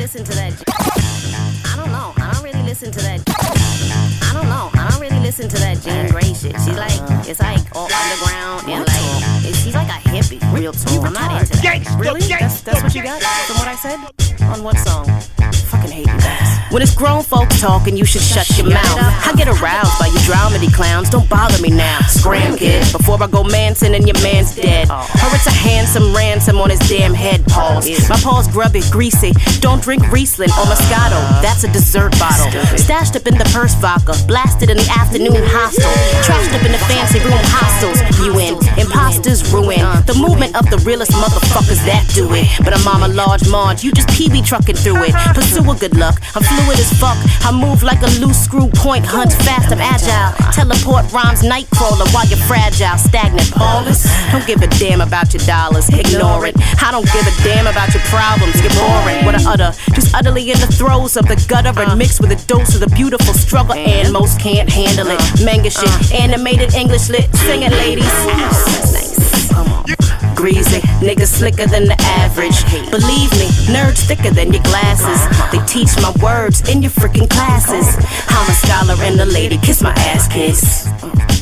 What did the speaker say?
listen to that. I don't know. I don't really listen to that. I don't know. I don't really listen to that Jean Grey shit. She's like, it's like all underground and like, she's like a hippie. Real talk. I'm not into that. Really? That's what you got from what I said? On what song? Fucking hate you guys. When it's grown folks talking, you should shut your mouth. I get aroused by your dramedy clowns. Don't bother me now. Scram, kid, before I go Manson and your man's dead. Or it's a handsome ransom on his damn head. Pause. My paws grubby, greasy. Don't drink Riesling or Moscato. That's a dessert bottle. Stashed up in the purse vodka. Blasted in the afternoon hostel. Trashed up in the fancy room hostels. You in. Imposters ruin. The movement of the realest motherfuckers that do it. But I'm on a large marge. You just PB trucking through it. Pursue a good luck. I'm fluid as fuck. I move like a loose screw point. Hunt fast, I'm agile. Teleport rhymes, nightcrawler while you're fragile. Stagnant, ballless. Don't give a damn about your dollars. Ignore it. I don't give a damn about your problems. You're boring. What I utter. Just utterly in the throes of the gutter and mixed with a dose of the beautiful struggle. And most can't handle it. Manga shit. Animated English lit. Sing it, ladies. That's nice. Come on. Greasy, niggas slicker than the average. Believe me, nerds thicker than your glasses. They teach my words in your freaking classes. I'm a scholar and a lady, kiss my ass kiss.